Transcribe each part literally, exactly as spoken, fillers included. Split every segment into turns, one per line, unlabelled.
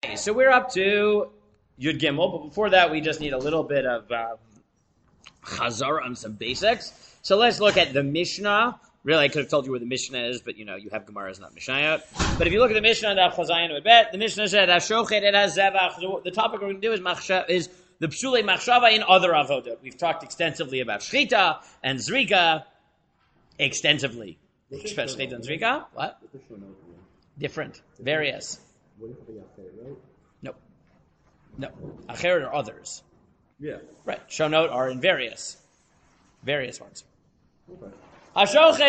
Okay, so we're up to Yud Gimel, but before that, we just need a little bit of uh, chazar on some basics. So let's look at the Mishnah. Really, I could have told you where the Mishnah is, but you know, you have Gemara's, not Mishnayot. But if you look at the Mishnah, the Mishnah said, it has zevach. The topic we're going to do is machshav, is the psulei machshava in other avodah. We've talked extensively about shchita and zrika, extensively. Shchita and zrika, what? Different, various. No, no. Acheret are others.
Yeah.
Right. Shonot are in various, various ones.
Okay.
So if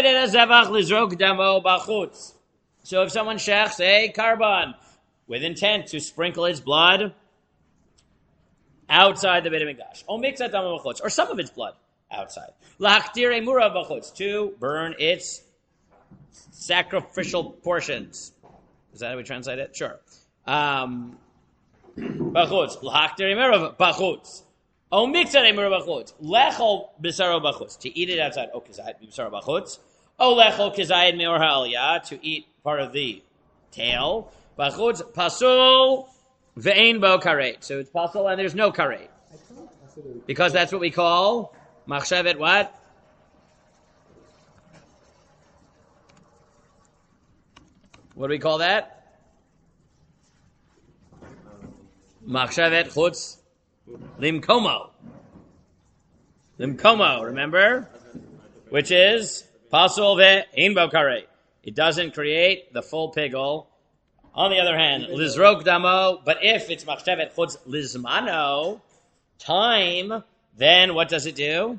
someone shechs a carbon with intent to sprinkle its blood outside the Beit HaMikdash, or some of its blood outside, to burn its sacrificial portions. Is that how we translate it? Sure. Um, bachutz, O mixer emur bachutz. Lechol bisaro bachutz. To eat it outside. O kizayit bisaro bachutz. O lechol kizayit meor ha'aliyah. To eat part of the tail. Bachutz pasul ve'ein bo karet. So it's pasul and there's no karet. Because that's what we call machshavet what? What do we call that? Machshavet chutz limkomo. Limkomo, remember? Which is pasul ve'ein bo karet. It doesn't create the full pigul. On the other hand, lizrok damo, but if it's machshavet chutz lizmano, time, then what does it do?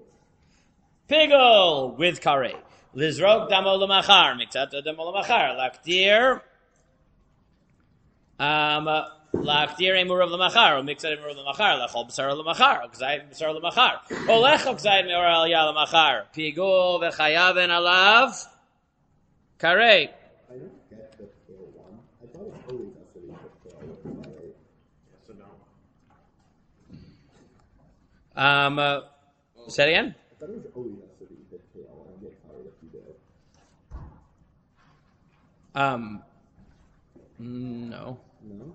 Pigul with karet. Lizrok damo lemachar, miktato damo lemachar, lakdir, um, lakdir emurav lemachar, miktat emurav lemachar, lechol b'sar lemachar, k'zayit b'sar lemachar, o lechol k'zayit meor aliyah lemachar, pigul v'chayaven alav, karet.
I don't get the tail one. I thought it always has to be the tail, right? Yes or no?
Um, uh, say it again?
I thought it was always has to be the tail, and I get tired if you do.
Um, no.
No?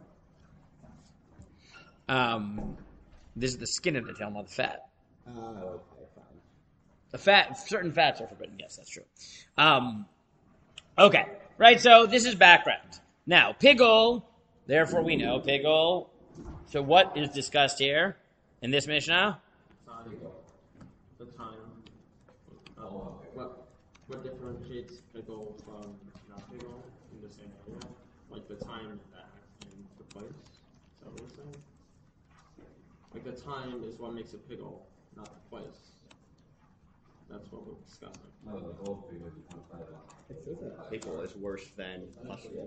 Um, this is the skin of the tail, not the fat.
Ah, uh, okay, fine.
The fat, certain fats are forbidden. Yes, that's true. Um, okay, right. So this is background. Now, pigul. Therefore, we know pigul. So, what is discussed here in this Mishnah?
The time. Uh, what what differentiates pigul from not pigul in the same area? Like the time that in the place. Is that what we're saying? Like the time is what makes it pigul, not the place. That's what we're discussing.
No, the whole thing is outside of
Pigul is worse than possible.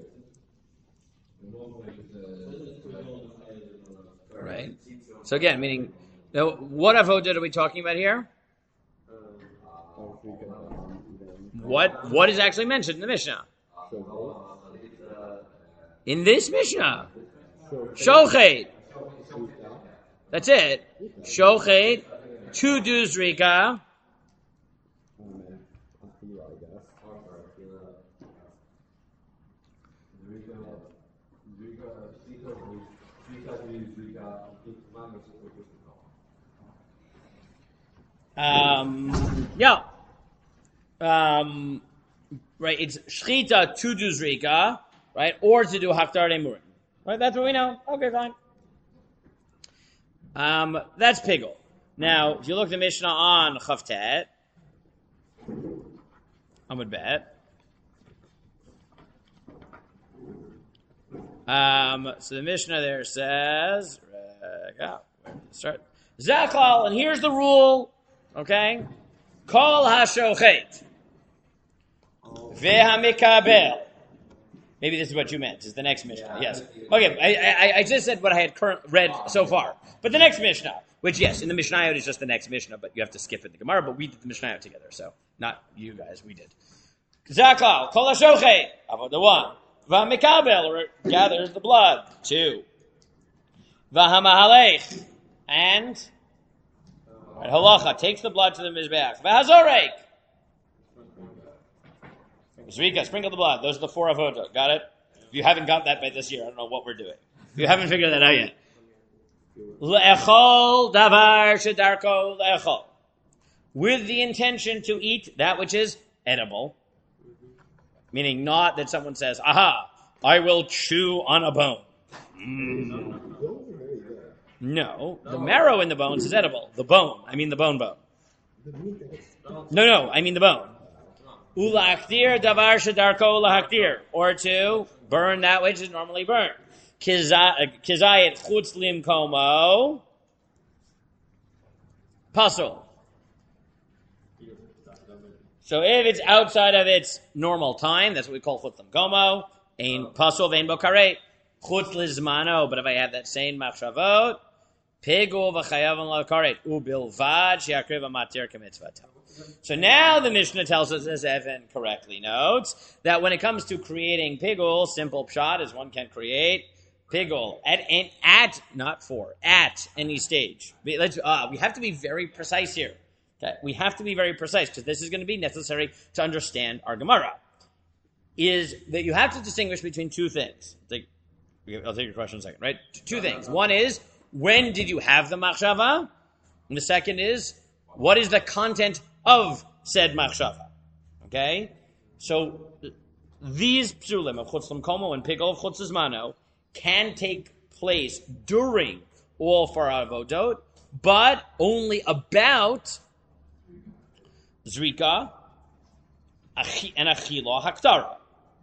Right. So again, meaning, now, what avodah are we talking about here? What what is actually mentioned in the Mishnah? In this Mishnah, shochet. That's it. Shochet, to do zrika. Um, yeah. Um, right, it's shchita to do zrika, right, or to do haftar emurim. Right, that's what we know. Okay, fine. Um, that's pigul. Now, if you look at the Mishnah on Chavtet, Amud Bet. Um, so the Mishnah there says, uh, where did it start? Zaklal, and here's the rule. Okay, kol hashochet vehamikabel. Maybe this is what you meant. This is the next Mishnah. Yes. Okay. I, I I just said what I had current read so far, but the next Mishnah, which yes, in the Mishnayot is just the next Mishnah, but you have to skip it in the Gemara. But we did the Mishnayot together, so not you guys. We did. Zaklal kol hashochet avodah one v'hamikabel, or gathers the blood two v'hamahalech, and right, halacha takes the blood to the mizbeach. V'hazorek. Zrika, sprinkle the blood. Those are the four avodah. Got it? If you haven't got that by this year, I don't know what we're doing. You haven't figured that out yet. Le'echol davar shedarko le'echol. With the intention to eat that which is edible. Meaning not that someone says, aha, I will chew on a bone. Mm. No, the marrow in the bones is edible. The bone, I mean the bone bone. No, no, I mean the bone. Ulachdir davar shedarko lahakdir. Or to burn that which is normally burned. Kizayet chutz limkomo. Pasul. So if it's outside of its normal time, that's what we call chutz limkomo. Ein pasul vein bokarei. Chutz lizmano. But if I have that same machshavot, pigul v'chayav l'karet ubilvad she'akriv amatir k'mitzvato. So now the Mishnah tells us, as Evan correctly notes, that when it comes to creating pigul, simple pshat is one can create pigul at and at not for at any stage. Let's uh, we have to be very precise here. Okay, we have to be very precise because this is going to be necessary to understand our Gemara. Is that you have to distinguish between two things. I'll take, I'll take your question in a second, right? Two things. One is when did you have the machshava, and the second is what is the content of said machshava. Okay, so these psulim of chutz l'mkomo and pigul of chutz l'zmano can take place during all four avodot, but only about zrika and achila haktara.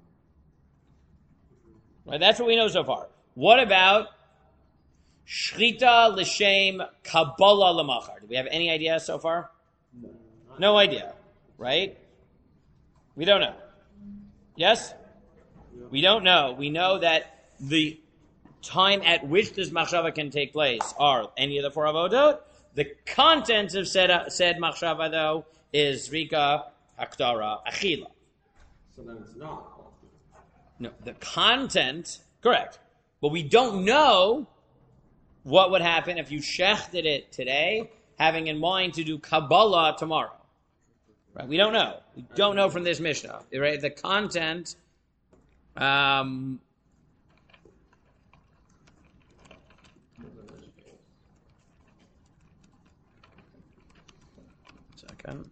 Right, that's what we know so far. What about shrita l'shem kabbalah l'machar? Do we have any idea so far? No. No idea, right? We don't know. Yes? We don't know. We know that the time at which this machshava can take place are any of the four avodot. The contents of said, uh, said machshava, though, is zrika, haktara, achila.
So then it's not.
No, the content, correct. But we don't know what would happen if you shechted it today, having in mind to do Kabbalah tomorrow. Right? We don't know. We don't know from this Mishnah. Right? The content, um, second.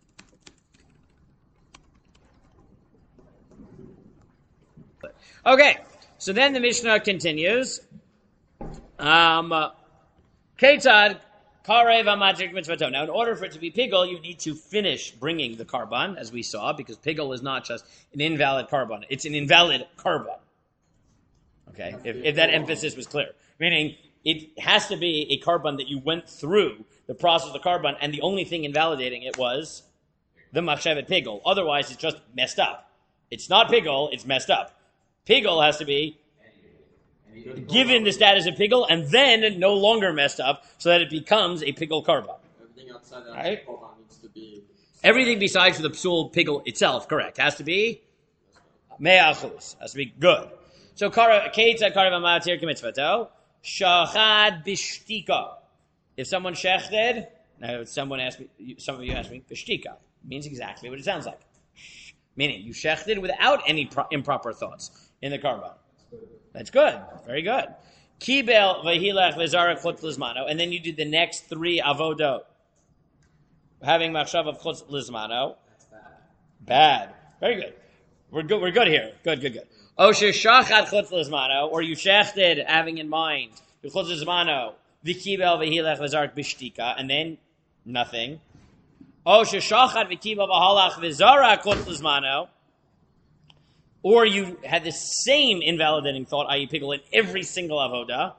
Okay, so then the Mishnah continues. Um, Ketzad karev amatik mitzvato. Now, in order for it to be pigul, you need to finish bringing the karban, as we saw, because pigul is not just an invalid karban; it's an invalid karban. Okay, if, if that emphasis was clear, meaning it has to be a karban that you went through the process of the karban, and the only thing invalidating it was the machshavet pigul. Otherwise, it's just messed up. It's not pigul; it's messed up. Pigul has to be given the status of pigul and then no longer messed up so that it becomes a pigul karban.
Everything outside that
right?
needs to be...
Everything besides for the psul pigul itself, correct, has to be mea achus, has to be good. So, keitza karev amatir k'mitzvato, shachad bishtika. If someone shechted, now someone asked me, some of you asked me, bishtika means exactly what it sounds like. Meaning, you shechted without any pro- improper thoughts in the karban. That's good. Very good. Kibel v'hilach lezara chutz lizmano, and then you do the next three avodot, having machshav of chutz lizmano. Bad. Very good. We're good. We're good here. Good. Good. Good. Osher shachat chutz lizmano, or you shechted having in mind the chutz lizmano v'kibel v'hilach lezara bishtika, and then nothing. Osher shachat v'kibel v'halach v'zara chutz lizmano. Or you had the same invalidating thought, that is pigul, in every single avodah.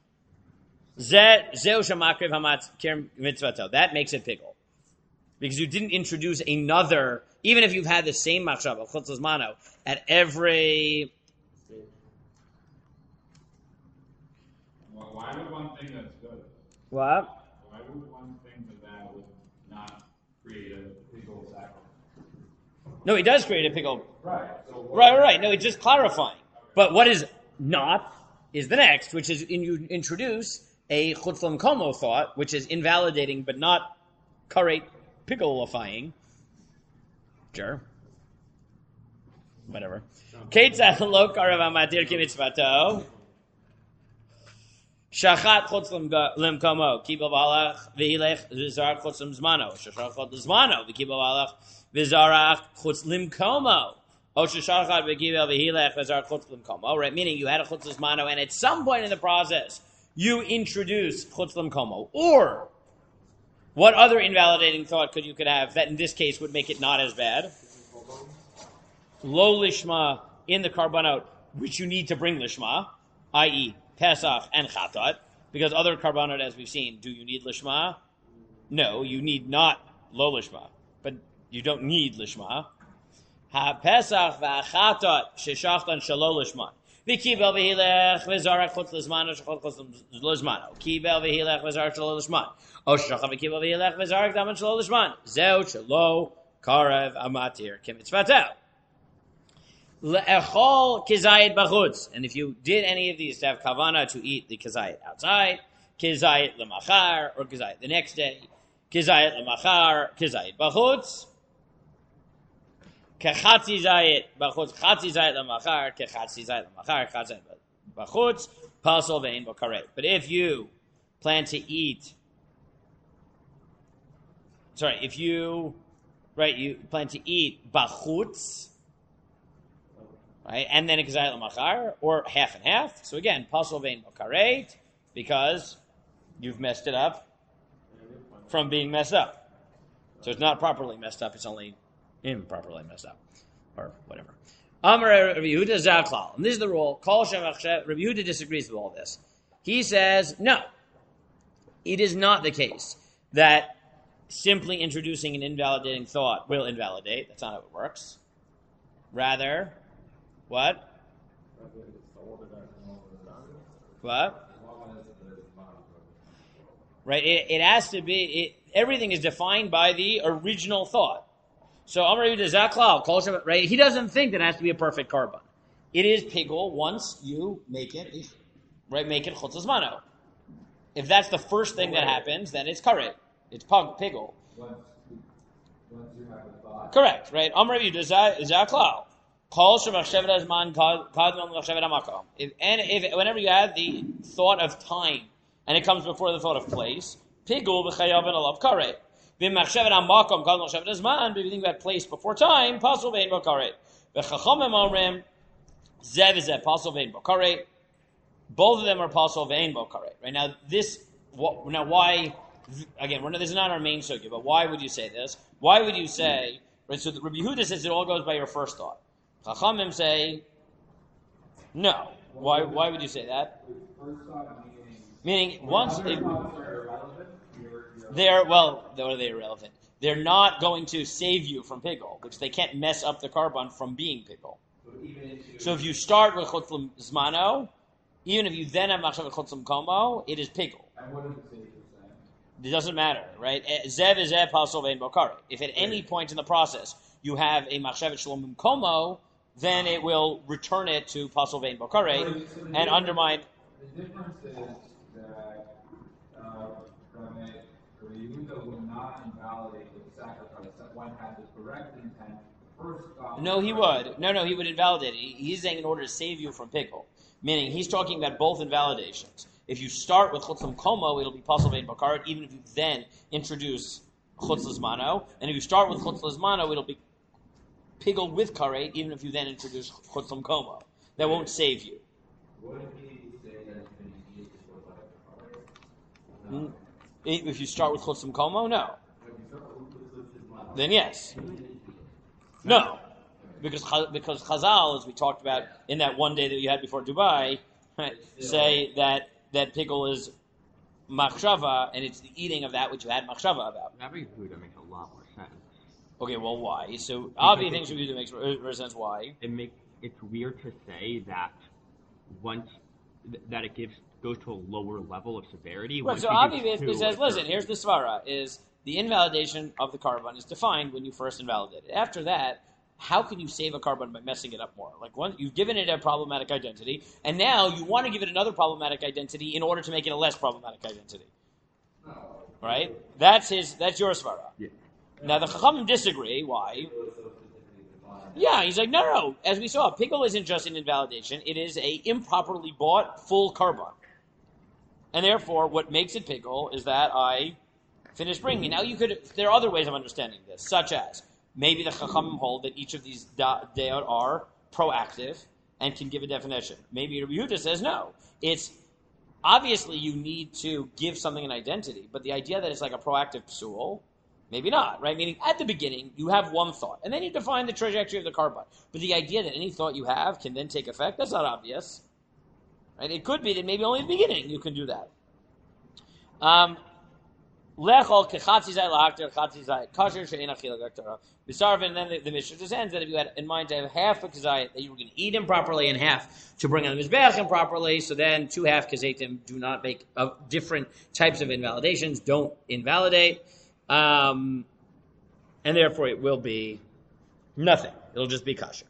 That makes it pigul. Because you didn't introduce another, even if you've had the same machshava, chutz lizmano, at every...
Well, why would one thing that's good?
What?
Why would one thing that that would not create a pigul sacrifice?
No, he does create a pigul.
Right. So
Right, right, right. No, it's just clarifying. But what is not is the next, which is in, you introduce a chutz l'mkomo thought, which is invalidating but not karet pigulifying. Sure. Whatever. Ketzad lo karav amatir ki mitzvato. Shachat chutz limkomo, kibel v'halach v'hilech v'zarach chutz limzmano. Shachat chutz limzmano, v'kibel v'halach v'zarach chutz limkomo. O shachat v'kibel v'hilech v'zarach chutz limkomo. Right, meaning you had a chutz limzmano, and at some point in the process, you introduce chutz limkomo. Or, what other invalidating thought could you could have that in this case would make it not as bad? Lo lishma in the karbanot, which you need to bring lishma, that is, Pesach and Chatat, because other karbanot, as we've seen, do you need lishma? No, you need not lo lishma, but you don't need lishma. Ha Pesach v'Chatat sheshachtan shelo lishma. V'kibel v'hilech v'zarach chutz lizmano shechot chutz lizmano. Kibel v'hilech v'zarach shelo lishman. O shachar v'kibel v'hilech v'zarach daman shelo lishman. Zeu shelo karev amatir k'mitzvatel. Le'echol kizayit b'chutz. And if you did any of these to have kavana to eat the kizayit outside, kizayit l'machar, or kizayit the next day, kizayit l'machar, kizayit b'chutz, kechatzi zayit b'chutz, chatzi zayit l'machar, kechatzi zayit l'machar, chatzi zayit b'chutz, pasol ve'in b'karei. But if you plan to eat, sorry, if you, right, you plan to eat b'chutz, right, and then a kizayit l'machar, or half and half. So again, pasol vein b'kareit, because you've messed it up from being messed up. So it's not properly messed up; it's only improperly messed up, or whatever. Amar Rabbi Yehuda zaklal, and this is the rule. Kol shemachshev. Rabbi Yehuda disagrees with all this. He says no. It is not the case that simply introducing an invalidating thought will invalidate. That's not how it works. Rather. What? What? Right, it, it has to be, it, everything is defined by the original thought. So, Amar Yehuda zaklal, right, he doesn't think that it has to be a perfect karban. It is pigul once you make it, right, make it chutz lizmano. If that's the first thing that happens, then it's karet. It's pigul. Correct, right? Amar Yehuda zaklal. If, and if whenever you have the thought of time and it comes before the thought of place, pigul v'chayav and alav karet. V'machshevet hamakom kol machshevet hazman. But if you think about place before time, pasul vein bo karet. V'chachamim omrim zev zev pasul vein bo karet. Both of them are pasul vein bo karet. Right now, this now why again? We're not, this is not our main sugya, but why would you say this? Why would you say right? So the Rabbi Yehuda says it all goes by your first thought. Chachamim say, no. Why Why would you say that? Meaning, once it, they're, well, are they irrelevant? They're not going to save you from pigul, which they can't mess up the karban from being pigul. So if you start with chutz l'zmano, even if you then have machshav chutz l'mkomo, it is pigul.
And what does it say?
It doesn't matter, right? Zev is zev, pasol vein bokari. If at any point in the process you have a machshavet shalom l'mkomo, then it will return it to pasol vein bokare so and undermine.
The difference is that uh, Rabbi Yehuda would not invalidate the sacrifice that one had the correct intent. First thought.
No, he would. No, no, he would invalidate it. He's saying in order to save you from pigul, meaning he's talking about both invalidations. If you start with chutz l'mkomo, it'll be pasol vein bokare, even if you then introduce chutz l'zmano, and if you start with chutz l'zmano, it'll be pigul with karet, even if you then introduce chutz l'mkomo. That won't save you.
What if he say that it's been used for like
No. If you start with chutz l'mkomo, no. Then yes. No. Because because Chazal, as we talked about in that one day that you had before Dubai, right, say that, that pigul is machshava, and it's the eating of that which you had machshava about.
Rabbi Yehuda makes a lot more sense.
Okay, well, why? So, obviously, things Rabbi Yehuda makes more sense. Why?
It makes it's weird to say that once that it gives goes to a lower level of severity.
Right. So, obviously, it says, listen, here's the svara: is the invalidation of the karban is defined when you first invalidate it. After that, how can you save a karban by messing it up more? Like, one, you've given it a problematic identity, and now you want to give it another problematic identity in order to make it a less problematic identity. Right? That's his. That's your svara.
Yeah.
Now the Chachamim disagree. Why? Yeah, he's like, no, no, no. As we saw, pigul isn't just an invalidation; it is a improperly bought full karban. And therefore, what makes it pigul is that I finish bringing. Now, you could. There are other ways of understanding this, such as maybe the Chachamim hold that each of these deot are proactive and can give a definition. Maybe Rabbi Yehuda says no. It's obviously you need to give something an identity, but the idea that it's like a proactive psul, maybe not, right? Meaning at the beginning you have one thought, and then you define the trajectory of the carbon. But the idea that any thought you have can then take effect, that's not obvious, right? It could be that maybe only at the beginning you can do that. Um, Lechol kechatzi zayit lahakter chatzi zayit kasher she'ein achila gaktara. B'sarvin, and then the, the Mishnah just ends that if you had in mind to have half a kazayit that you were going to eat improperly and half to bring on the mizbeach improperly, so then two half kazatim do not make uh, different types of invalidations, don't invalidate, um, and therefore it will be nothing. It'll just be kasher.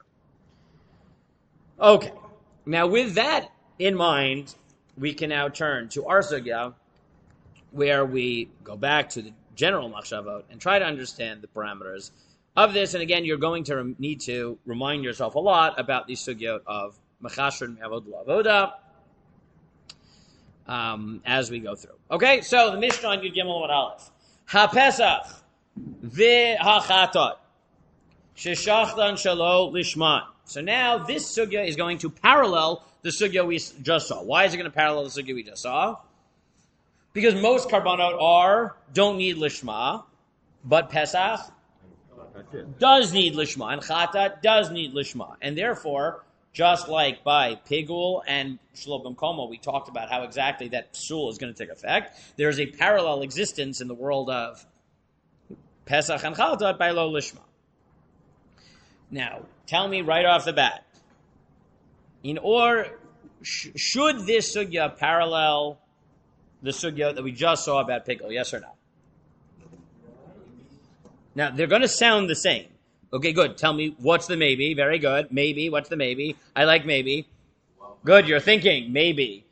Okay, now with that in mind, we can now turn to our sugya, where we go back to the general machshavot and try to understand the parameters of this. And again, you're going to re- need to remind yourself a lot about the sugyot of machasher me'avod la'avoda um, as we go through. Okay, so the Mishnah on Yud Gimel Amud Aleph. Ha-Pesach v'ha-chatot sheshachtan shalo lishman. So now this sugya is going to parallel the sugya we just saw. Why is it going to parallel the sugya we just saw? Because most karbanot are, don't need lishma, but Pesach does need lishma, and Chata does need lishma. And therefore, just like by Pigul and Shlo B'Mkomo, we talked about how exactly that psul is going to take effect, there is a parallel existence in the world of Pesach and Chata by lo lishma. Now, tell me right off the bat, in or, sh- should this sugya parallel the sugya that we just saw about pickle, yes or no? Now, they're going to sound the same. Okay, good. Tell me, what's the maybe? Very good. Maybe. What's the maybe? I like maybe. Good, you're thinking. Maybe.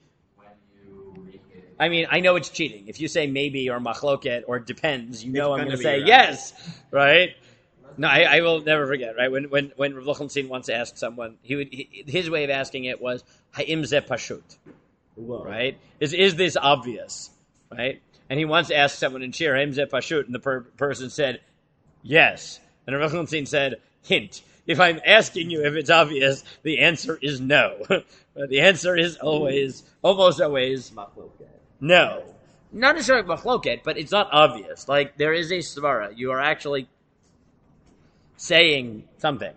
I mean, I know it's cheating. If you say maybe or machloket or depends, you know I'm going to say right. Yes, right? No, I, I will never forget, right? When when when Rav Lichtenstein once asked someone, he would he, his way of asking it was, ha'im ze pashut. Whoa. Right? Is is this obvious? Right? And he once asked someone in Shir, "Haim ze pashut," and the per- person said, "Yes." And Rav Lichtenstein said, "Hint: if I'm asking you if it's obvious, the answer is no. But the answer is always, almost always, machloket. No, not necessarily machloket, but it's not obvious. Like there is a svara. You are actually saying something."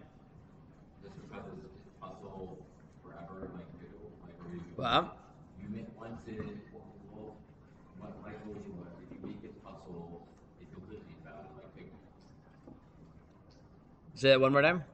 Well. Say that one more time.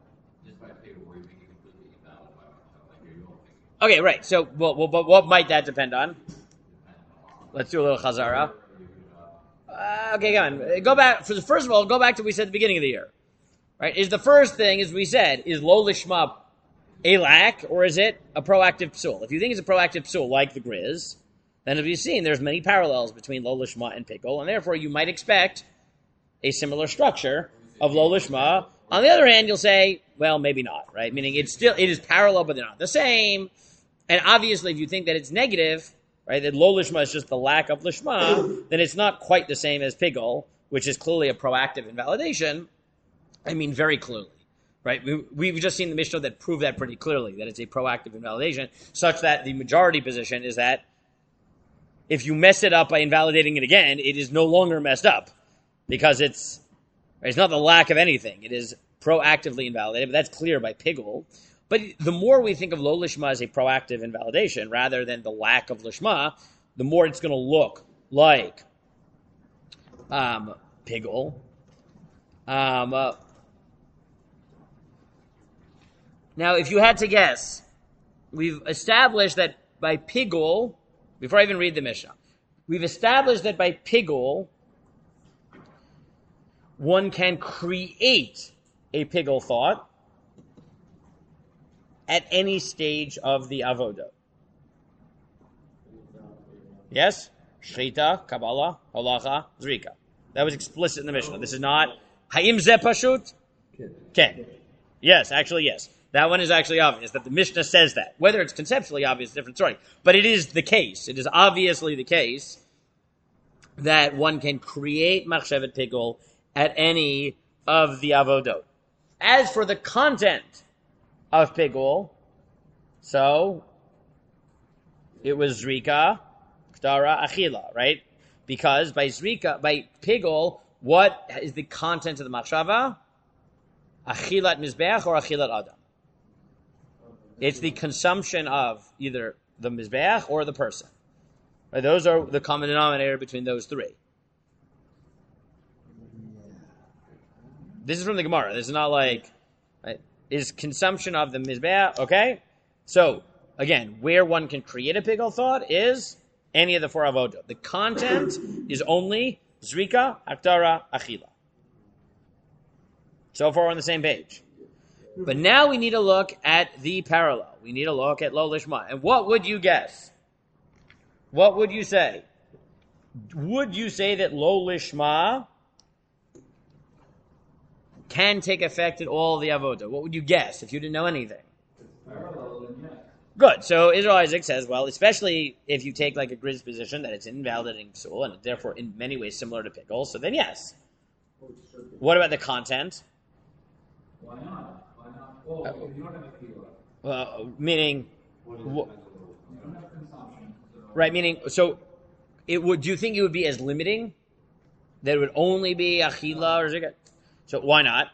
Okay, right. So, well, well, but what might that depend on? Let's do a little chazara. Uh, okay, go on. Go back. For the, first of all, go back to what we said at the beginning of the year. Right? Is the first thing, as we said, is lo lishma a lack, or is it a proactive psul? If you think it's a proactive psul, like the Grizz, then as we've seen, there's many parallels between lo lishma and pickle, and therefore you might expect a similar structure of lo lishma. On the other hand, you'll say, well, maybe not, right? Meaning it's still, it is parallel, but they're not the same. And obviously, if you think that it's negative, right, that lo lishma is just the lack of lishma, then it's not quite the same as pigul, which is clearly a proactive invalidation. I mean, very clearly, right? We, we've just seen the Mishnah that prove that pretty clearly, that it's a proactive invalidation, such that the majority position is that if you mess it up by invalidating it again, it is no longer messed up, because it's, it's not the lack of anything. It is proactively invalidated, but that's clear by pigul. But the more we think of lo lishma as a proactive invalidation rather than the lack of lishma, the more it's going to look like um, pigul. Um, uh, now, if you had to guess, we've established that by pigul, before I even read the Mishnah, we've established that by pigul, one can create a pigul thought at any stage of the avoda. Yes? Shchita, Kabbalah, Halacha, Zrika. That was explicit in the Mishnah. This is not Ha'im ze pashut? Ken. Yes, actually yes. That one is actually obvious, that the Mishnah says that. Whether it's conceptually obvious is a different story. But it is the case. It is obviously the case that one can create Machshevet Pigul at any of the Avodot. As for the content of Pigul, so it was Zrika, Ktara, Achila, right? Because by Zrika, by Pigul, what is the content of the Machshava? Achilat Mizbeach or Achilat Adam? It's the consumption of either the Mizbeach or the person. Right? Those are the common denominator between those three. This is from the Gemara. This is not like, right? Is consumption of the Mizbeach, okay? So, again, where one can create a Pigul thought is any of the four Avodah. The content is only Zrika, Aktara, Achila. So far we're on the same page. But now we need to look at the parallel. We need to look at Lo Lishma. And what would you guess? What would you say? Would you say that Lo Lishma can take effect in all the Avodah? What would you guess if you didn't know anything? Good. So Israel Isaac says, well, especially if you take like a Grizz position that it's invalidating Psul and therefore in many ways similar to Pickle, so then yes. What about the content?
Why not? Why not? Oh, uh, you don't have a kilo.
Uh, meaning, wh-
You don't have consumption. So.
Right? Meaning, so it would. Do you think it would be as limiting that it would only be achila or zikah? So why not?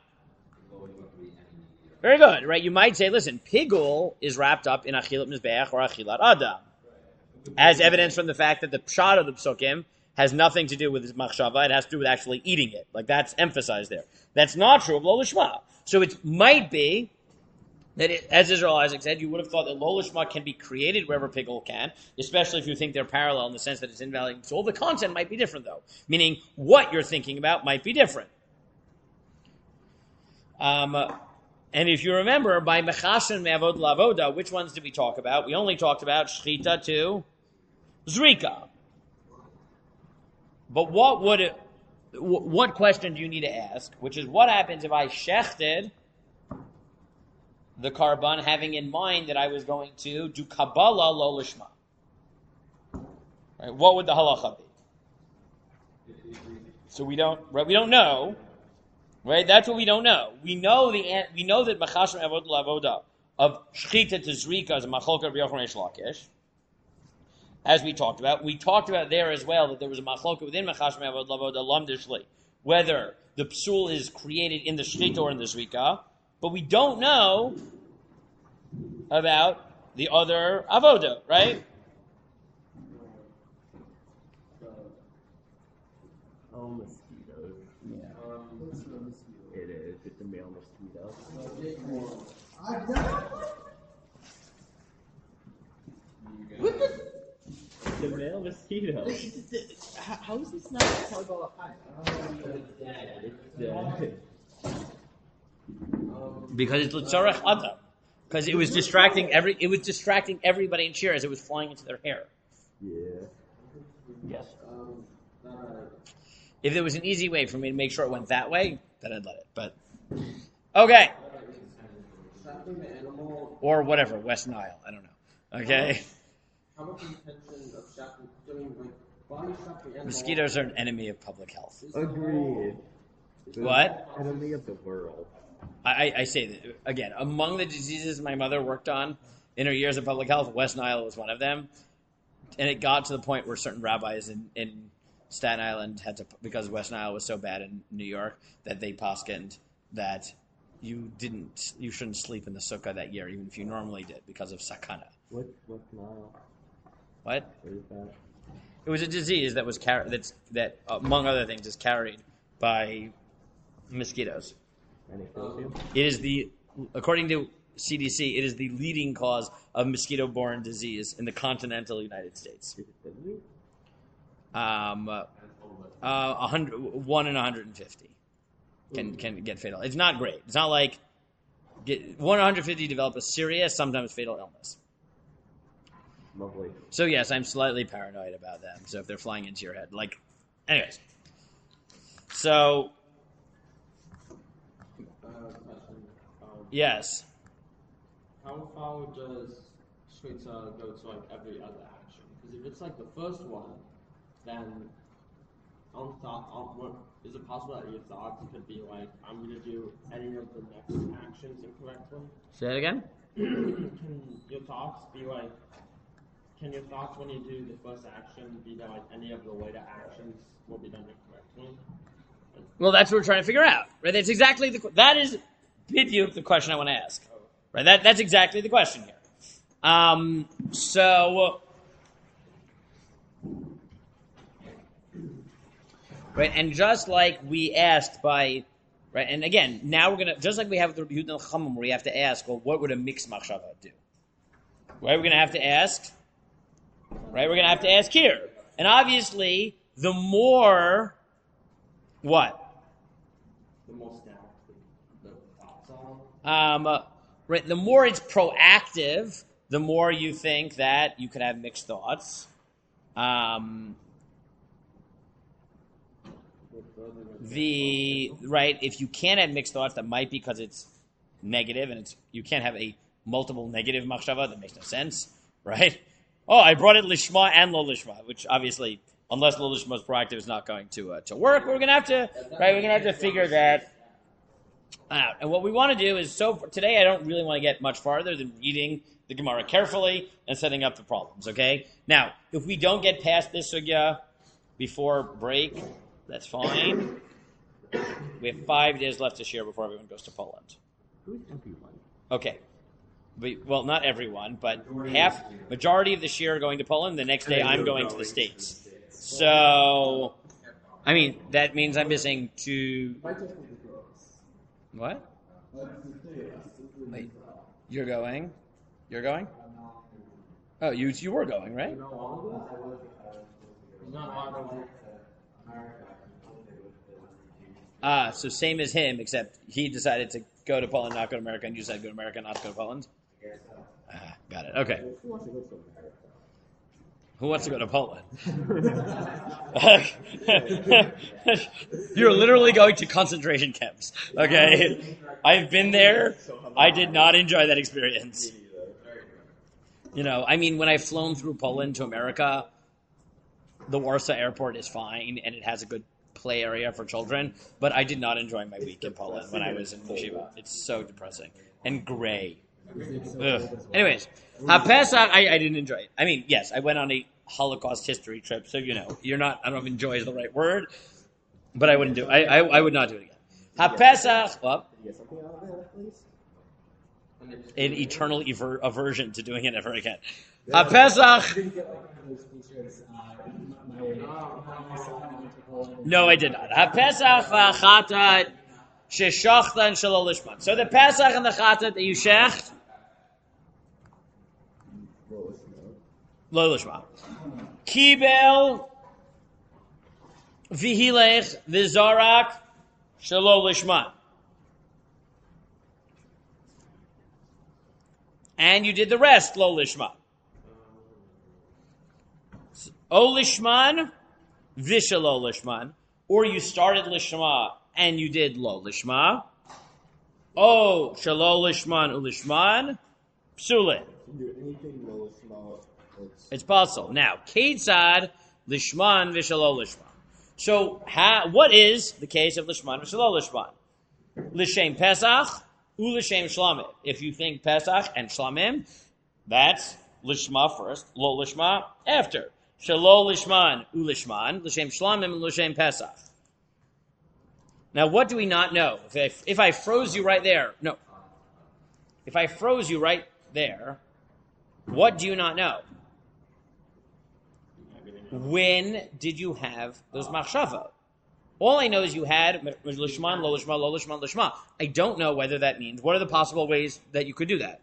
Very good, right? You might say, listen, pigul is wrapped up in achilat mizbeach or achilat adam, as evidence from the fact that the pshat of the psukim has nothing to do with his machshava. It has to do with actually eating it. Like that's emphasized there. That's not true of lo lishma. So it might be that, it, as Israel Isaac said, you would have thought that lo lishma can be created wherever pigul can, especially if you think they're parallel in the sense that it's invalidating. So the content might be different, though, meaning what you're thinking about might be different. Um, and if you remember, by mechashen me'avod lavoda, which ones did we talk about? We only talked about shchita to zrika. But what would it, what question do you need to ask? Which is, what happens if I shechted the karban, having in mind that I was going to do kabbalah lo lishma? Right? What would the halacha be? So we don't, right? We don't know, right? That's what we don't know. We know the we know that machashim avod lavoda of shchita to zrika is a machlokah of Yochanan Reish Lakish. As we talked about, we talked about there as well that there was a machlokah within machashim avod lavoda lamdishli, whether the psul is created in the shchita or in the zrika, but we don't know about the other avoda, right?
Oh, mosquitoes. Yeah. Um, it is. It's a male mosquito. The male mosquito.
How is this not Targola High?
It's dead.
Because it's l'tzarech adam. Because it was distracting every. It was distracting everybody in Shir as it was flying into their hair.
Yeah.
Yes. If there was an easy way for me to make sure it went that way, then I'd let it. But okay. Or whatever, West Nile. I don't know. Okay.
How about the intention of shacking, doing like body shacking animals?
Mosquitoes are an enemy of public health.
Agreed.
What?
Enemy of the world.
I, I say that again. Among the diseases my mother worked on in her years of public health, West Nile was one of them, and it got to the point where certain rabbis in, in Staten Island had to, because West Nile was so bad in New York, that they poskined that you didn't, you shouldn't sleep in the sukkah that year, even if you normally did, because of sakana.
What? What Nile?
What?
What is that?
It was a disease that was carried, that's that among other things is carried by mosquitoes.
Any um,
It is the, according to C D C, it is the leading cause of mosquito-borne disease in the continental United States.
Is it deadly?
Um, uh, uh, one hundred, one in one hundred fifty can can get fatal. It's not great. It's not like get, one in one hundred fifty develop a serious, sometimes fatal illness.
Lovely.
So yes, I'm slightly paranoid about them. So if they're flying into your head, like, anyways. So
Uh, question. Um,
yes,
how far does Shwitzer go to like every other action? Because if it's like the first one, then on thought, on what is it possible that your thoughts could be like, I'm gonna do any of the next actions incorrectly?
Say it again.
Can your thoughts be like? Can your thoughts when you do the first action be that like any of the later actions will be done incorrectly?
Well, that's what we're trying to figure out, right? That's exactly the that is biduk the question I want to ask, right? That that's exactly the question here. Um, so, right, and just like we asked by, right, and again, now we're gonna just like we have with the Yehuda and Chachamim, where we have to ask, well, what would a mixed machshava do? Right, we're gonna have to ask. Right, we're going to have to ask here. And obviously, the more, what?
The more snap the, the thoughts are.
Um, uh, right, the more it's proactive, the more you think that you could have mixed thoughts. Um, the, right, if you can't have mixed thoughts, that might be because it's negative, and it's you can't have a multiple negative machshava. That makes no sense, right? Oh, I brought it lishma and lo lishma, which obviously, unless lo lishma is proactive, is not going to uh, to work. We're gonna have to, right? We're gonna have to figure that out. And what we want to do is, so for today, I don't really want to get much farther than reading the Gemara carefully and setting up the problems. Okay. Now, if we don't get past this sugya before break, that's fine. We have five days left to share before everyone goes to Poland.
Who's everyone?
Okay. We, well, not everyone, but half, majority of the year are going to Poland. The next day, I'm going to the States. So, I mean, that means I'm missing two. What? Wait, you're going? You're going? Oh, you you were going, right? Ah, so same as him, except he decided to go to Poland, not go to America, and you decided to go to America, not to go to Poland? Ah, got it. Okay. Who wants to go to Poland? You're literally going to concentration camps. Okay? I've been there. I did not enjoy that experience. You know, I mean, when I've flown through Poland to America, the Warsaw airport is fine, and it has a good play area for children, but I did not enjoy my week in Poland when I was in yeshiva. It's so depressing. And gray. Ugh. Anyways, HaPesach, I, I didn't enjoy it. I mean, yes, I went on a Holocaust history trip, so, you know, you're not, I don't know if enjoy is the right word, but I wouldn't do it. I, I, I would not do it again. HaPesach, well, an eternal aver- aversion to doing it ever again. HaPesach, no, I did not. HaPesach v'achatat sheshachtan shelo lishman. So the Pesach and the chatat that you shecht, lo lishma. Kibel v'hilech v'zorak shelo lishman. And you did the rest, lo lishma. O lishman, v'shelo lishman. Or you started lishma and you did lo lishma. O shelo lishman ulishman, psulin.
Anything low small, it's
It's possible. Now, ketzad lishman v'shelo lishman. So, ha, what is the case of lishman v'shelo lishman? L'shem Pesach u'l'shem shlamim. If you think Pesach and shlamim, that's lishma first, lo lishma after. Shelo lishman u'lishman, l'shem shlamim and l'shem Pesach. Now, what do we not know? If I, if I froze you right there, no. If I froze you right there, what do you not know? When did you have those machshava? All I know is you had lishman, lo lishma, lo lishman, lishma. I don't know whether that means, what are the possible ways that you could do that?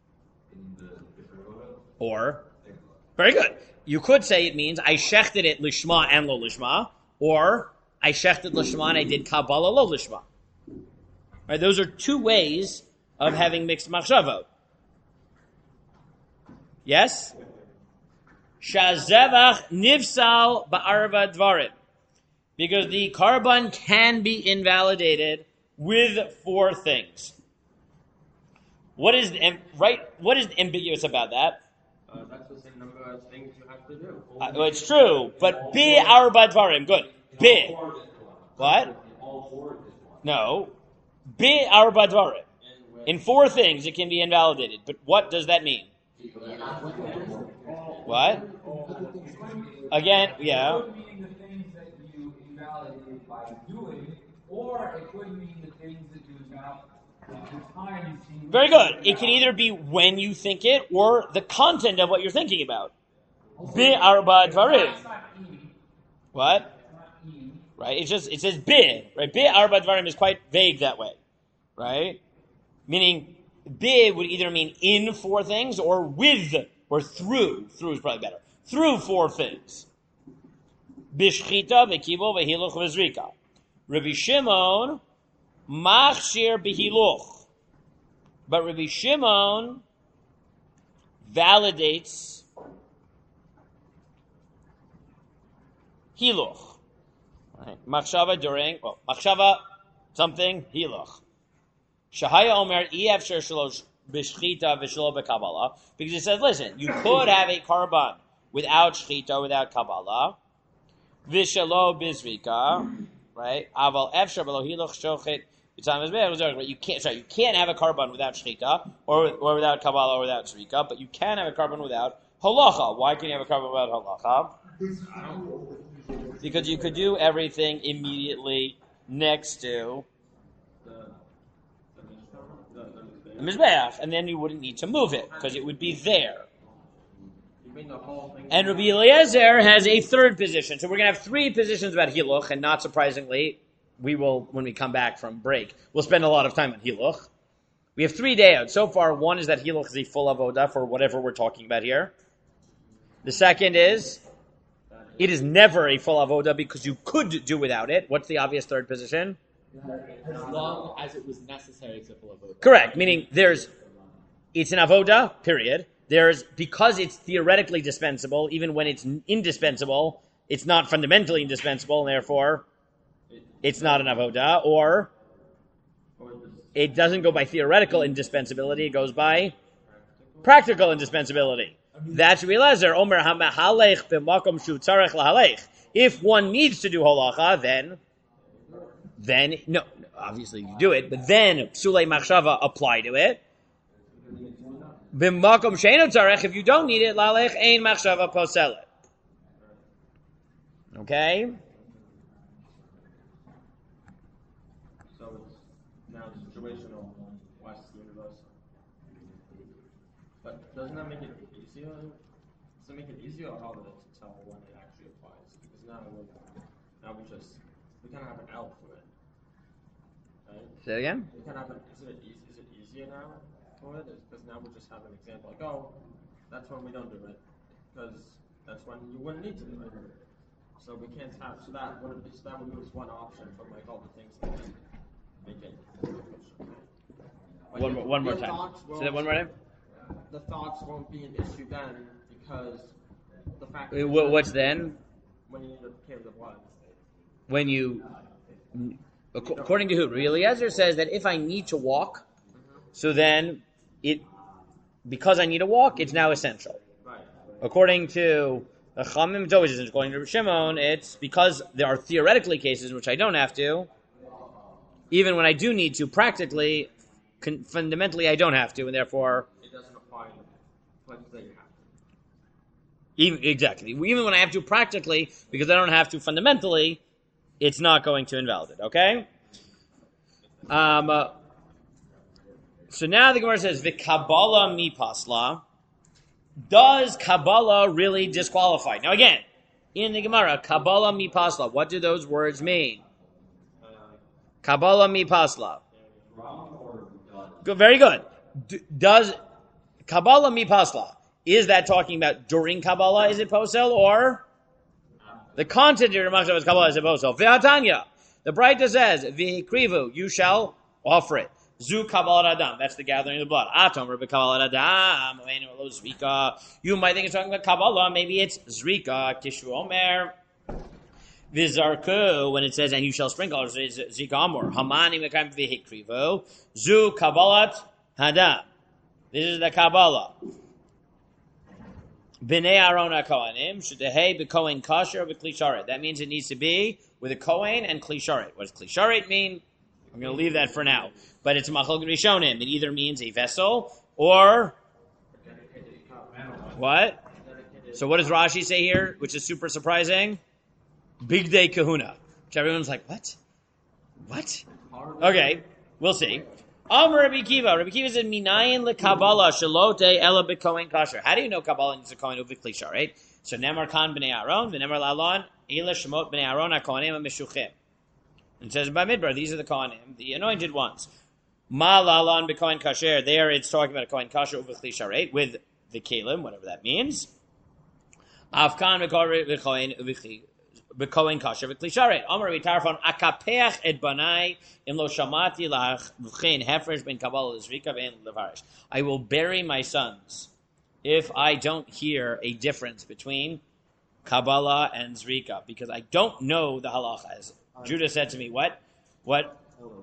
Or, very good. You could say it means I shechted it lishma and lo lishma, or I shechted lishma and I did kabbalah lo lishma. Right, those are two ways of having mixed machshavot. Yes? Shazevach nifsal ba'arva dvarim. Because the carbon can be invalidated with four things. What is am- right? What is ambiguous about that?
Uh, that's the same number of things you have to do.
Uh, well, it's true, but bi arba dvarim. Good. Bi. What? No. Bi arba dvarim. In four things, it can be invalidated. But what does that mean? What? Again, yeah.
It could mean the things that you invalidated by doing, or it could mean the things that you invalidate the time you see.
Very good. It can either be when you think it or the content of what you're thinking about. Bi arba dvarim.
It's not E.
What?
It's not E.
Right? It's just it says bi. Right? Bi arba dvarim is quite vague that way. Right? Meaning bi would either mean in four things or with or through. Through is probably better. Through four things. Bishchita, v'kibul, v'hiluch, v'zrika. Rabbi Shimon, machshir b'hiluch. But Rabbi Shimon validates hiluch. Right. Machshava during, well, machshava something, hiluch. Shahaya Omer, Efsher Shalosh Bishchita Vishlo Kabbalah, because he says, listen, you could have a karban without shchita, without Kabbalah, Vishalo Bizvika, right? Aval Efsher Belo Hiloch Shochet. But you can't. Sorry, you can't have a karban without shchita, or or without Kabbalah, or without shvika. But you can have a karban without halacha. Why can you have a karban without halacha? Because you could do everything immediately next to the mizbeach, and then you wouldn't need to move it because it would be there. And Rabbi Eliezer has a third position. So we're going to have three positions about hiluch, and not surprisingly, we will, when we come back from break, we'll spend a lot of time on hiluch. We have three dayot. So far, one is that hiluch is a full avoda for whatever we're talking about here. The second is, it is never a full avoda because you could do without it. What's the obvious third position?
As long as it was necessary to fill a vote.
Correct, meaning there's, it's an avoda, period. There's, because it's theoretically dispensable, even when it's indispensable, it's not fundamentally indispensable, and therefore, it's not an avoda, or it doesn't go by theoretical indispensability, it goes by practical indispensability. That's Rabbi Eliezer, Omer ha'mahalech b'makom shu tzarech lahalech. If one needs to do holacha, then, then, no, obviously you do it, but then psulei machshava apply to it. B'makom she'eno tzarech, if you don't need it, lalech ein machshava poselet. Okay?
So it's now situational, less universal. But doesn't that make it easier? Does it make it easier or harder to tell when it actually applies? Because now we now we just we kind of have an L for it, right?
Say it again?
We kind of have an, is it easy, is it easier now for it? Because now we just have an example like, oh, that's when we don't do it because that's when you wouldn't need to do it. So we can't have so that would so that would lose one option from like all the things that make it. Like
One, more, one more
your
time.
thoughts
Say that one more time.
The thoughts won't be an issue then because the fact
Wait, wha- What's then?
when you need to carry the blood.
When you, ac- according to who? Rabbi Eliezer says that if I need to walk, so then it, because I need to walk, it's now essential.
Right.
According to the Chamim, it's always essential. According to Rabbi Shimon, it's because there are theoretically cases in which I don't have to, even when I do need to, practically, con- fundamentally, I don't have to, and therefore,
It doesn't apply in places that you have to.
even, exactly, even when I have to practically, because I don't have to fundamentally, it's not going to invalidate. Okay. Um. Uh, so now the Gemara says, "V'Kabbalah mi pasla." Does Kabbalah really disqualify? Now again, in the Gemara, Kabbalah mi pasla. What do those words mean? Kabbalah mi pasla. Good, very good. D- does Kabbalah mi pasla, is that talking about during Kabbalah, is it posel, or the content of your Machshava is Kabbalah, is it posel? V'hatanya, the Braita says, v'hikrivu, you shall offer it. Zu Kabbalah Adam, that's the gathering of the blood. Atom, Rabbi Kabbalah Adam, Zrika. You might think it's talking about Kabbalah, maybe it's Zrika, Kishu Omer. Vizarku, when it says, and you shall sprinkle, it's Zrika Amor. Hamani Mekam Vihikrivo. Zu Kabbalat Hadam. This is the Kabbalah. B'nei Aaron HaKohanim, sh'tehei b'kohen kasher v'kli sharet. That means it needs to be with a kohen and kli sharet. What does kli sharet mean? I'm going to leave that for now. But it's machlokes rishonim. It either means a vessel or what? So what does Rashi say here, which is super surprising? Big day kahuna. Which everyone's like, what? What? Okay, we'll see. Amar Rabbi Kiva. Rabbi Kiva said, Minayin lekabbalah shalote ela b'kohen kasher. How do you know Kabbalah needs a kohen uvikli sharet? So nemar kan b'nei Aaron, v'nemar lalon, ela shemot b'nei Aaron ha-kohanim ha-meshuchim. And it says by Midbar, these are the kohanim, the anointed ones. Ma lalon b'kohen kasher. There it's talking about a kohen kasher uvikli sharet with the kelim, whatever that means. Afkan b'kohen uvikli b'kohen kasher v'kli sharet. Amar Rabbi Tarfon akapeach et banai im lo shamati lach v'chein hefresh ben kabbalah l'zrika v'en levarish. I will bury my sons if I don't hear a difference between Kabbalah and zrika, because I don't know the halachas. Judah said to me, "What? What?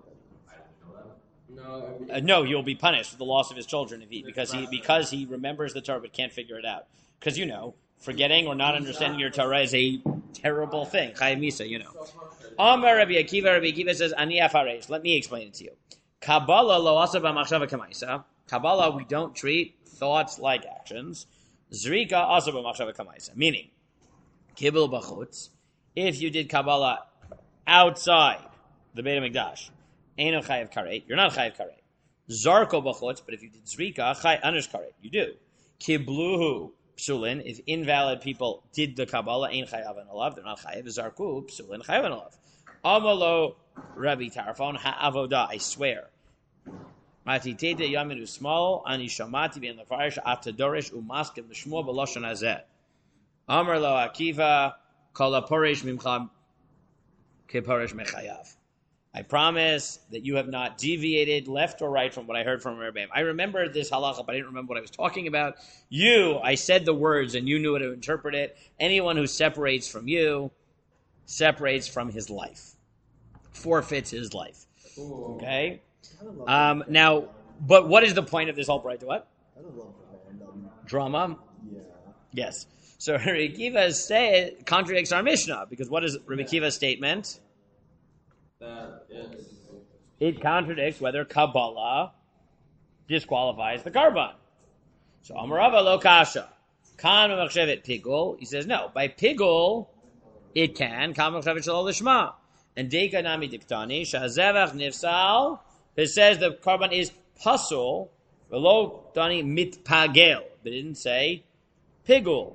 No,
Uh, no, you'll be punished with the loss of his children if he because he because he remembers the Torah but can't figure it out. Because you know." Forgetting or not understanding your Torah is a terrible thing. Chayim Misa, you know. Amar Rabbi Akiva, Rabbi Akiva says, Ani afaresh. Let me explain it to you. Kabbalah lo asa b'machshava kamaisa. Kabbalah, we don't treat thoughts like actions. Zrika asa b'machshava kamaisa. Meaning, kibbul b'chutz. If you did Kabbalah outside the Beit HaMikdash, eino chayav karet. You're not chayav karet. Zarko b'chutz. But if you did Zrika, chay anish karet. You do. Kibluhu. Psulin, if invalid people did the Kabbalah, ain't chayav and alav, they're not chayav. Zarku, psulin, chayav and alav. Amalo Rabbi Tarfon ha'avodah, I swear. Matitete yaminu small ani shamati ben lefarish atadorish umaskev l'shmua b'loshan hazeh. Amar lo Akiva kol haporish mimcha keporish mechayav. I promise that you have not deviated left or right from what I heard from Rebbeim. I remember this halacha, but I didn't remember what I was talking about. You, I said the words, and you knew how to interpret it. Anyone who separates from you separates from his life, forfeits his life. Okay? Um, now, but what is the point of this whole bright? What?
I don't love random.
Drama?
Yeah.
Yes. So Rabbi Kiva's say contradicts our Mishnah, because what is Rabbi Kiva's statement?
That is.
It contradicts whether Kabbalah disqualifies the Karban. So Amarava lo kasha. Kan machshevet pigul. He says no. By pigul, it can. Kan machshevet shelo lishma. And Deika nami diktani shazevach nifsal. It says the Karban is pasul. Velo dani mitpagel. But it didn't say pigul.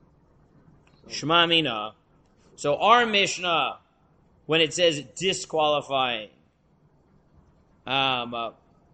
Shma mina. So our Mishnah, when it says disqualifying, um, uh,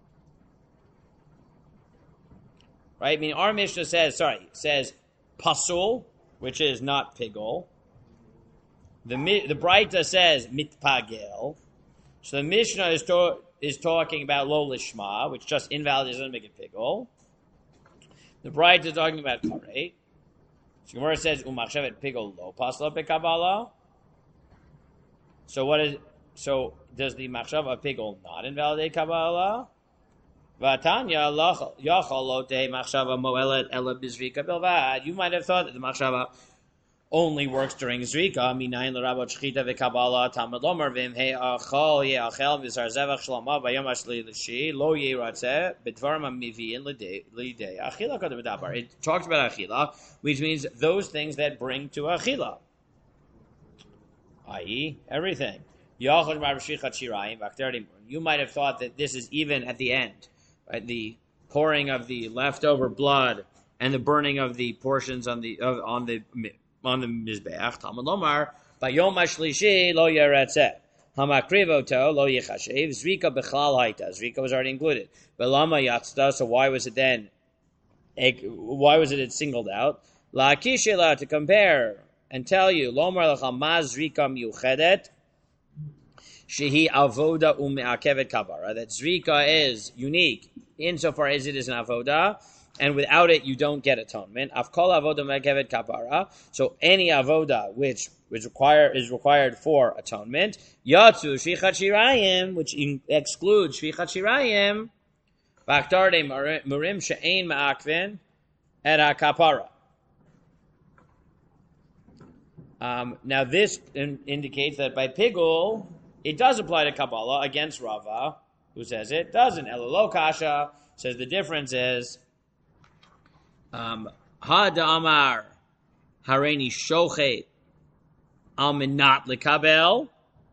right? I mean, our Mishnah says, sorry, says pasul, which is not pigul. The the Braita says mitpagel. So the Mishnah is to, is talking about lo lishma, which just invalid doesn't make it pigul. The Braita is talking about karet. So Gemara says umachshevet pigul lo pasla bekabbalah. So what is so? Does the machshav of pigul not invalidate Kabbalah? Vatanya yachal lo te machshava moelet ela bizrika bilvad. You might have thought that the machshava only works during zrika. Minayin l'rabot shchita v'Kabbalah tamad lomer v'im hey achal yeachel v'zar zevach shlama v'yom ashli l'shi lo yiratzeh b'dvarim hamiviin l'idei achila kodem dabar. It talks about achila, which means those things that bring to achila, that is, everything. You might have thought that this is even at the end, right? The pouring of the leftover blood and the burning of the portions on the of, on the on the mizbeach. Talmud lomar bayom hashlishi lo yeratzeh hamakrivoto lo yichashev zrika bechlal haita. Zrika was already included. Belama yatzda. So why was it then? Why was it singled out? La kishela, to compare and tell you, lomar l'chama zrika miuchedet shehi avoda umeakevet kabara. That zrika is unique insofar as it is an avoda, and without it you don't get atonement. Afkol avoda meakevet kabara. So any avoda which which require is required for atonement. Yatsu shvichat shirayim, which in, excludes shvichat shirayim. V'aktarde murim she'ein ma'akvin et ha'kapara. Um, now this in, indicates that by pigul, it does apply to Kabbalah against Rava, who says it doesn't. Elalo Kasha says the difference is um, Ha Da'amar Hareini Shochet Al Minat Lekabel.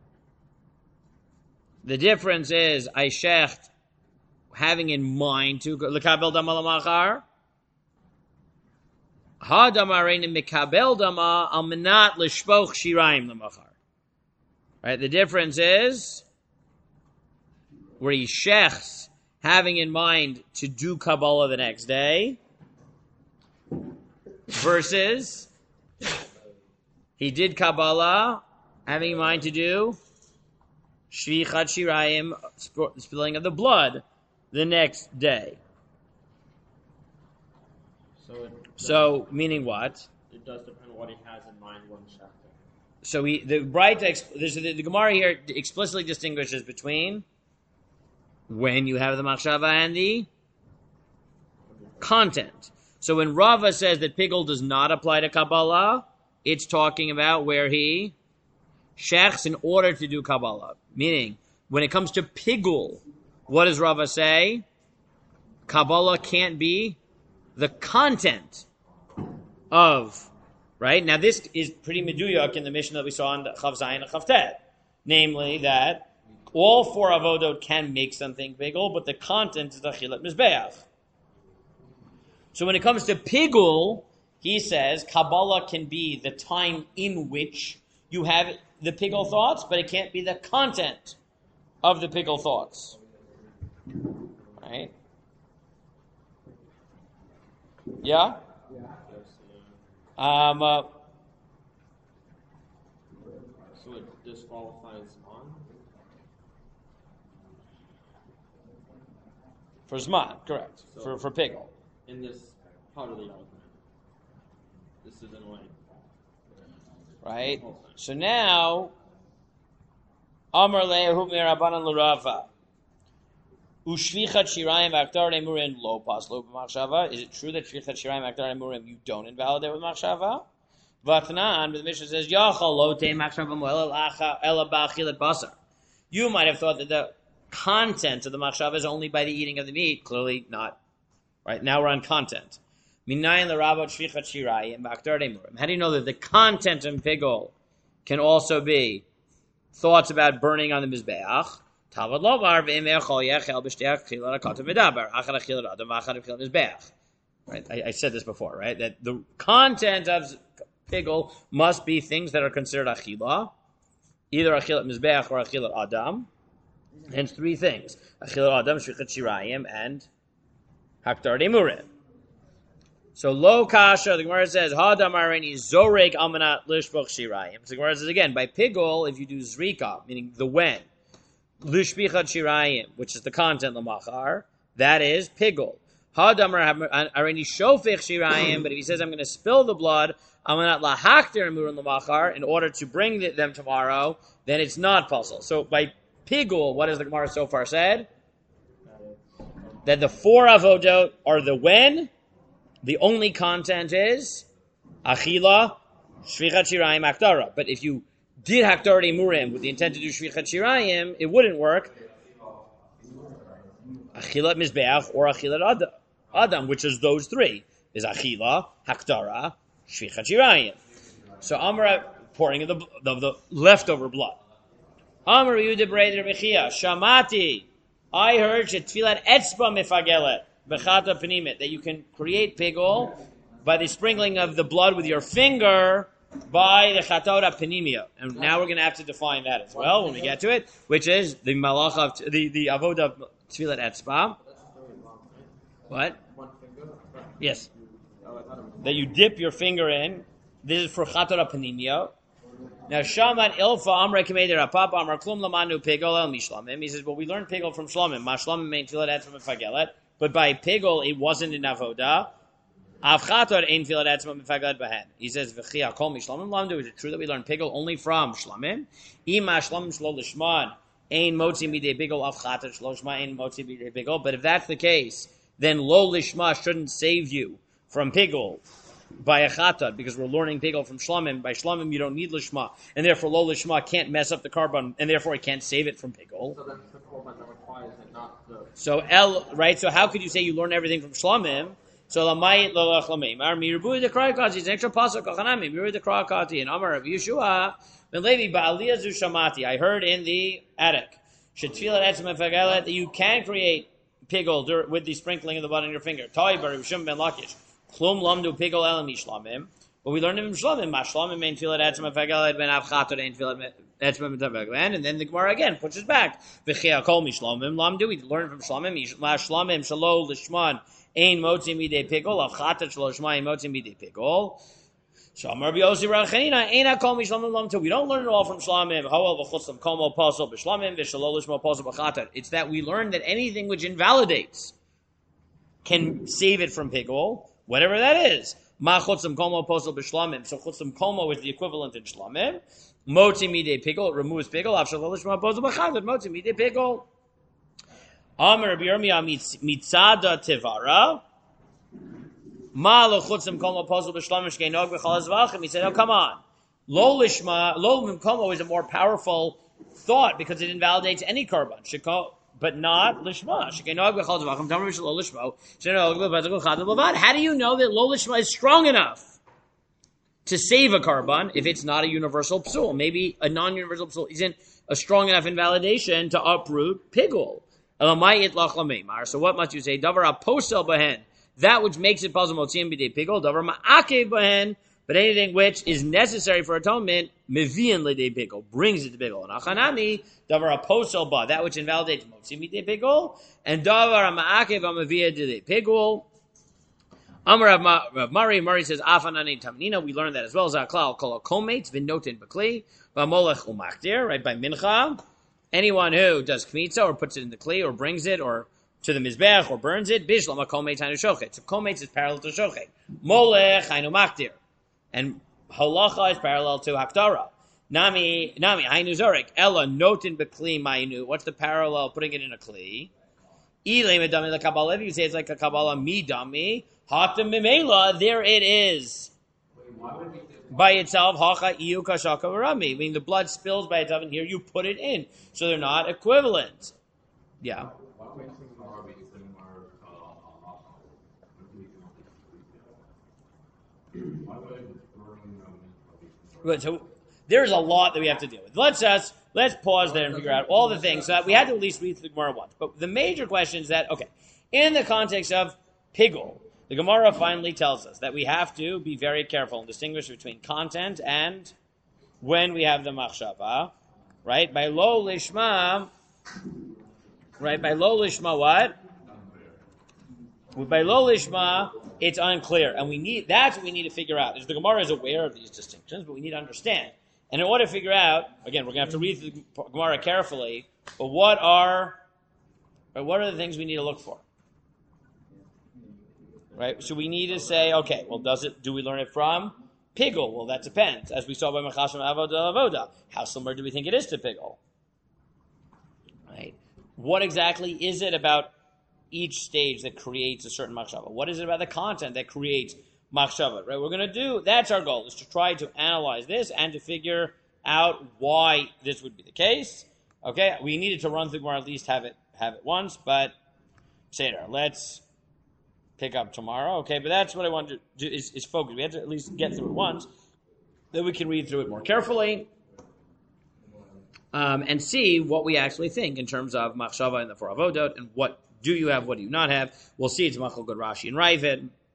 The difference is I shecht having in mind to Lekabel Dama Lamachar. Ha Damareini Mikabel Dama Al Minat Leshpoch Shiraim Lamachar. Right, the difference is where he shechs having in mind to do Kabbalah the next day versus he did Kabbalah having in mind to do Shvichat Shirayim, spilling of the blood, the next day.
So, it
So, meaning what?
it does depend on what he has in mind when shechting.
So he, the Braita, the, the Gemara here explicitly distinguishes between when you have the machshava and the content. So when Rava says that pigul does not apply to Kabbalah, it's talking about where he shechs in order to do Kabbalah. Meaning, when it comes to pigul, what does Rava say? Kabbalah can't be the content of. Right? Now this is pretty meduyak in the Mishnah that we saw in Chav Zayin and Chav Tet. Namely that all four avodot can make something pigul, but the content is the Achilat Mizbeach. So when it comes to pigul, he says Kabbalah can be the time in which you have the pigul thoughts, but it can't be the content of the pigul thoughts. Right? Yeah? Um, uh,
So it disqualifies on?
for Zman, correct.
So-
For for pigul.
In this part of the argument. This isn't like
Right?
the whole thing.
So now, Amar le'ehu me'rabanan l'Rava. Ushvichat shirayim aktar emurim lo paslo b'machshava. Is it true that shvichat shirayim aktar emurim you don't invalidate with machshava? Vatnan, but the Mishnah says yachal lo te machshava mo'el ela ba'achilat basar. You might have thought that the content of the machshava is only by the eating of the meat. Clearly not. Right now we're on content. Minayin l'Rava shvichat shirayim aktar emurim. How do you know that the content in pigul can also be thoughts about burning on the mizbeach? Right? I, I said this before, right? That the content of pigul must be things that are considered achila, either achilat mizbeach or achilat adam. Hence three things: achilat adam, shvichat shirayim, and haktar demurim. So lo kasha, the Gemara says hadam areni zorek almanat lishboch shirayim. So the Gemara says again, by pigul, if you do zrika, meaning the when. Lushbichat shirayim, which is the content lamachar, that is pigul. Hadamar areni shofech shirayim, but if he says I'm going to spill the blood, I'm going to lahakter murin lamachar in order to bring them tomorrow, then it's not puzzle. So by pigul, what has the Gemara so far said? That the four avodot are the when, the only content is achila, shvichat shirayim, aktara. But if you did Haktar Murim with the intent to do Shvichat Shirayim, it wouldn't work. Achilat Mizbeach or Achilat Adam, which is those three. Is Achila, Haktara, Shvichat Shirayim. So Amra, pouring of the, the, the leftover blood. Amr Yehuda Breder Bechia, Shamati, I heard Shetfilat Etzba Mifagelet, Bechata Penimit, that you can create pigul by the sprinkling of the blood with your finger by the Chatora Penimia. And now we're going to have to define that as well when we get to it, which is the malach of, the, the avodah of Tfilat Etzba. What?
one finger.
Yes.
Oh, I thought it was
That you dip your finger in. This is for Chatora Penimia. Now, Shaman Ilfa Amra Kameder Apap Amra Klum Lamanu Pigol El Mishlamim. He says, well, we learned Pigol from Shlomim. Ma Shlomim main Tfilat Etzba Mefagelet. But by Pigol, it wasn't in avodah. Avchator ein Tfilat Etzba Mefagelet Bahen. He says, V'chia Kol Mishlamim Lamdu. Is it true that we learn Pigol only from Shlomim? Ima Shlomim Shlo Lishman Ein motzi midei bigol av chatat shlo lishma ein motzi midei bigol. But if that's the case, then lo lishma shouldn't save you from pigol by a chatat, because we're learning pigol from shlamim. By shlamim you don't need lishma, and therefore lo lishma can't mess up the carbon, and therefore it can't save it from pigol.
So that's the korban that requires it, not the.
So el right. So how could you say you learn everything from shlamim? So lamayit lo lachlamim. Ar mirbu de kraikati. It's an extra pasuk. Kachanami mirbu de kraikati. And Amar of Yeshua ben Levi ba'aliyah zu shamati. I heard in the attic shetfilat etzem efagelet that you can create pigol with the sprinkling of the blood on your finger. Tai bar Rishon ben Lakish. Klum lamdu pigol elam shlamim. But we learned it from shlamim. Ma shlamim ein tfilat etzem efagelet ben avchatot ein tfilat etzem efagelet. And then the Gemara again pushes back. V'chia kol mishlamim lamdu. We learned from shlamim. Ma shlamim shalo lishman. Ein motzi midei pigol av chatat shlo shma ein motzi midei pigol. So Amar B'Yosi Rachanina ein hakol mishlamim lamtu. We don't learn it all from shlamim. Hoel v'chutzam komo pasol b'shlamim v'shalo lishma pasol b'chatat. It's that we learn that anything which invalidates can save it from pigol, whatever that is. Ma chutzam komo pasol b'shlamim. So chutzam komo is the equivalent in shlamim. Motzi midei pigol, it removes pigol. Av shalo lishma pasol b'chatat. Motzi midei pigol. Amar B'Yirmiyah mitzada tivara. Ma lo chutzim kol mapozul b'shlamim shkeinog b'chol hazvachim. He said, "Oh, come on. Lo lishma, lo mimkomo is a more powerful thought because it invalidates any carbon. Sheko, but not lishma. Shkeinog b'chol hazvachim. Tamar b'shel lo lishma. Shkeinog b'chol hazvachim. How do you know that lo lishma is strong enough to save a carbon if it's not a universal psul? Maybe a non-universal psul isn't a strong enough invalidation to uproot pigul. So what must you say? Davar aposel bahen, that which makes it possible motzim b'dei pigol. Davar ma'akev bahen, but anything which is necessary for atonement, mevian l'dei pigol, brings it to pigol. And achanami, davar aposel ba, that which invalidates motzim b'dei pigol, and davar ma'akev amavia d'dei pigol. Amar Rav Mari, Mari says afanani tamnina. We learned that as well as aklal kol komates v'notin b'kli v'molech umakdir, right by mincha. Anyone who does kmitza or puts it in the kli or brings it or to the mizbech or burns it, bishlam a kometz hainu shochet. So kometz is parallel to shochet. Molech hainu makdir, and halacha is parallel to hakdara. Nami nami hainu zorek ella notin bekli ma'inu. What's the parallel? Putting it in a kli. Ilay medami la kabbalah. If you say it's like a kabbalah midami hatam mimela, there it is. By itself, hacha iu kashaka v'rami. Meaning the blood spills by itself, and here you put it in, so they're not equivalent. Yeah. Good. So there's a lot that we have to deal with. Let's just let's pause there and figure out all the things. So that we had to at least read through the Gemara once. But the major question is that okay, in the context of pigul, the Gemara finally tells us that we have to be very careful and distinguish between content and when we have the machshava, right? By lo lishma, right? By lo lishma, what? By lo lishma, it's unclear, and we need that's what we need to figure out. Is the Gemara is aware of these distinctions, but we need to understand. And in order to figure out, again, we're going to have to read the Gemara carefully. But what are, what are the things we need to look for? Right, so we need to say, okay, well, does it? Do we learn it from pigul? Well, that depends. As we saw by Machasham Avoda Avoda, how similar do we think it is to pigul? Right. What exactly is it about each stage that creates a certain machshava? What is it about the content that creates machshava? Right. We're going to do. That's our goal: is to try to analyze this and to figure out why this would be the case. Okay. We needed to run through more, at least have it have it once, but Seder, let's pick up tomorrow, okay? But that's what I wanted to do, is, is focus. We have to at least get through it once, then we can read through it more carefully, um, and see what we actually think in terms of machshava and the four avodot, and what do you have, what do you not have. We'll see. It's Machal Good Rashi and Ravid.